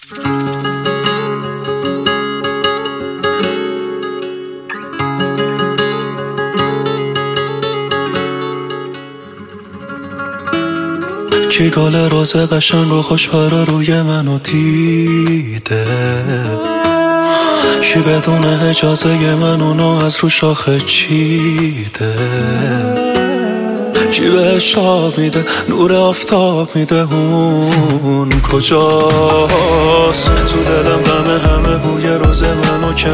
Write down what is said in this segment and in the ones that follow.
کی گل روز قشنگ و خوشبارا روی منو دیده، کی بدون اجازه من اونو از رو شاخه چیده، کی بهش آب میده نور آفتاب میده، اون کجاست؟ تو دلم همه بوی روز منو که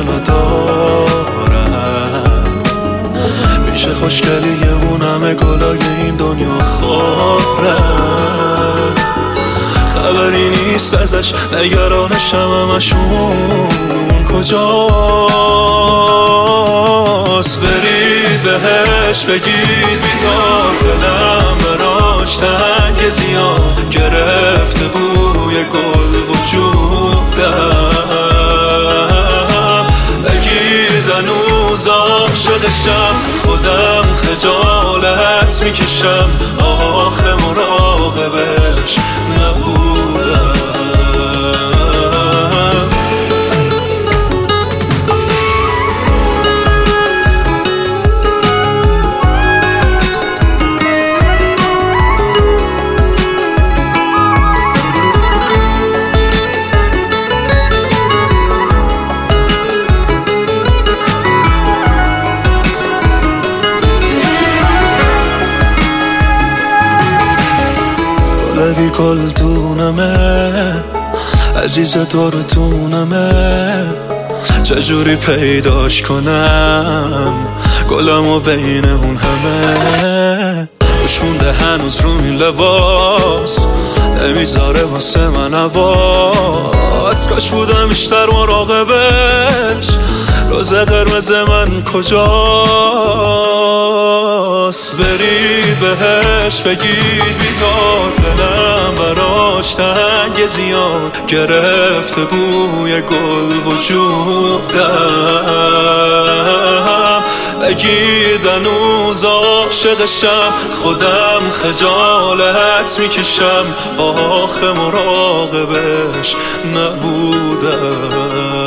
ندارم، میشه خوشگلیه اون همه گلای این دنیا خارم، خبری نیست ازش نگرانشم همشون کجاست؟ برید بهش بگید بیاد، دلم براش تنگ زیاد گرفته بوی گل وجودم، بگید هنوز عاشقشم خودم خجالت میکشم، آخه مراقبش نبودم. بی گل دونمه عزیز دورتونمه، چجوری پیداش کنم گلمو بین اون همه، خوش مونده هنوز رو این لباس نمیذاره واسه من عواز، کاش بودم بیشتر مراقبش، روز قرمز من کجاست؟ برید بهش بگید بیاد، دلم براش تنگ زیاد گرفته بوی گل وجودم، بگید هنوز عاشقشم خودم خجالت میکشم، آخه مراقبش نبودم.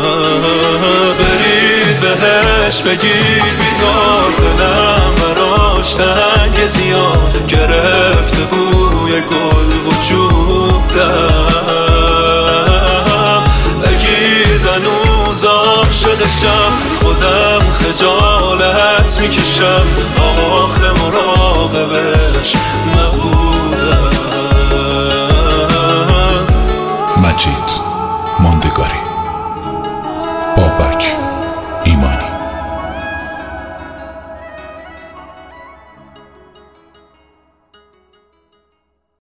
برید بهش بگید بیاد، دلم براش تنگ زیاد گرفته بوی گل وجودم، بگید هنوز عاشقشم خودم خجالت میکشم، آخه مراقبش نبودم. مجید ماندگاری، بابک.